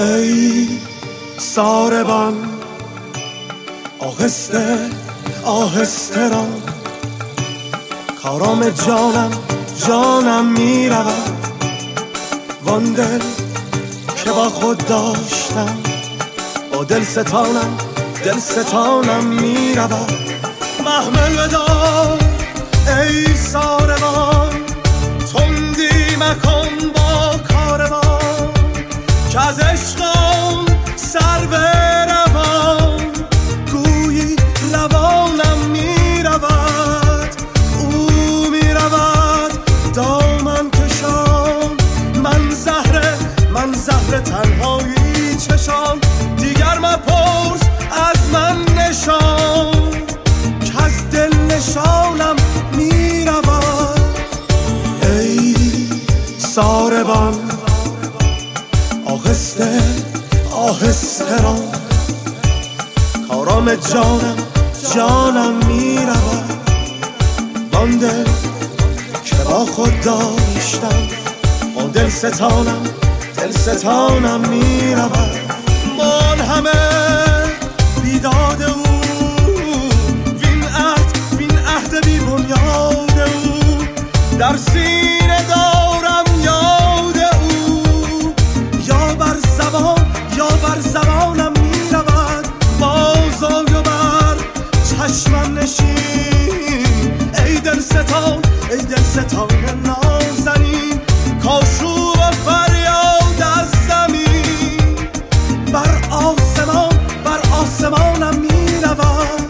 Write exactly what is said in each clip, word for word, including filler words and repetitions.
ای ساربان آهسته آهسته را کارام جانم جانم می رود وان دل که با خود داشتم با دل ستانم دل ستانم می رود محمل بدار ای ساربان تندی مکن با کاروان که از عشقم سر بروان گویی روانم می رود او می رود دامن کشان من زهره من زهره تنهایی چشان دیگر مپرس از من نشان که از دل نشانم می رود ای ساربان آهسته آهسته را کارام جانم جانم می رود وان دل که با خود داشتم با دل ستانم دل ستانم می رود من همه بیداد او وین عهد وین عهد بی بنیاد او در سینه دارم یاد او یا بر زبان یا بر زبانم می رود بازآی و بر چشمم نشین ای دل ستان ای دل ستان نازنین کاشو و فریاد از زمین بر آسمان بر آسمانم می رود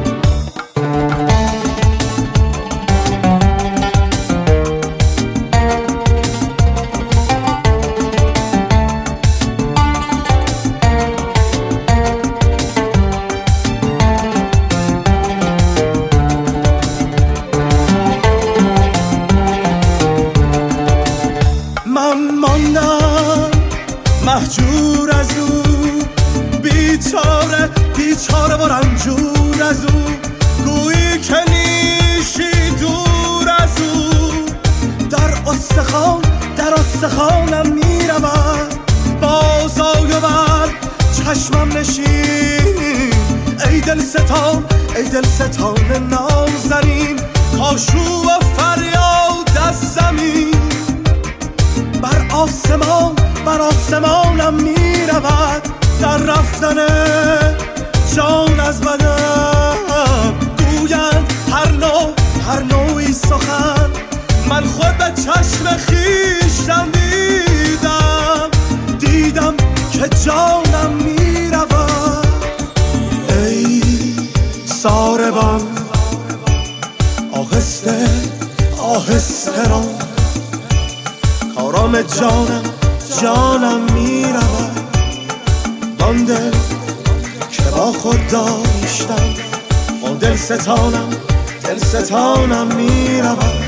من ماندم مهجور از او بیچاره بیچاره و رنجور از او گویی که نیشی دور از او در استخوان در استخوانم می رود بازآی و بر چشمم نشین ای دل ستان ای دل ستان نازنین کاشو و فریاد از زمین بر آسمان بر آسمانم می رود در رفتن جان از بدن گویند هر نوع هر نوعی سخن من خود به چشم خویشتن دیدم دیدم که جانم می رود ای ساربان آهسته آهسته را کارام جانم جانم می رود وان دل که با خود داشتم با دل ستانم دل ستانم می رود